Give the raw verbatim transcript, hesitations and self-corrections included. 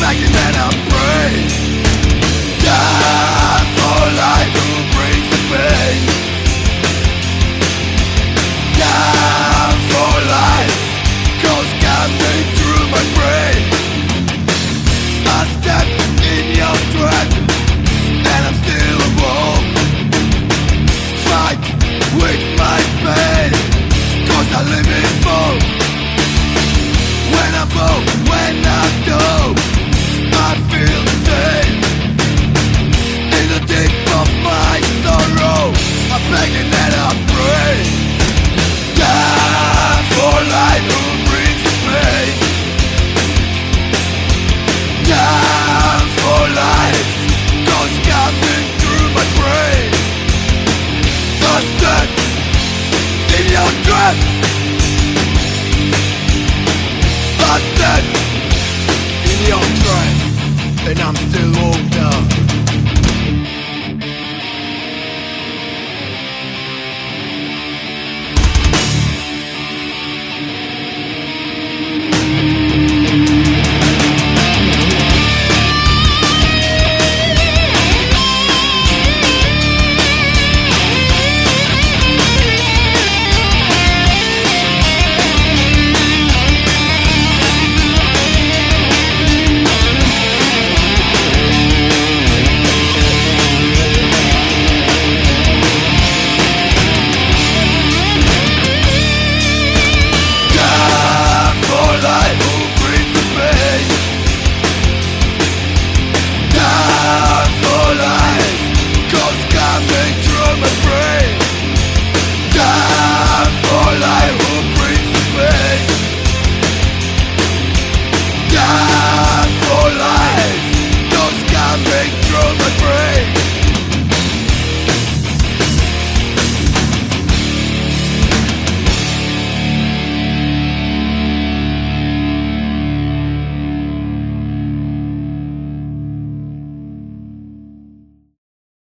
begging and I'm praying. Die for life, who brings the pain? Die for life, goes gambling through my brain. I step in your trap, and I'm still alone. Fight with my pain, cause I live it for. When I fall, when I go, I feel the same. In the deep of my sorrow, I'm begging and I pray. Die for life, who brings the pain? Die for life, goes coming through my brain. I'm stuck in your trap. I'm stuck in your trap, and I'm still woke up.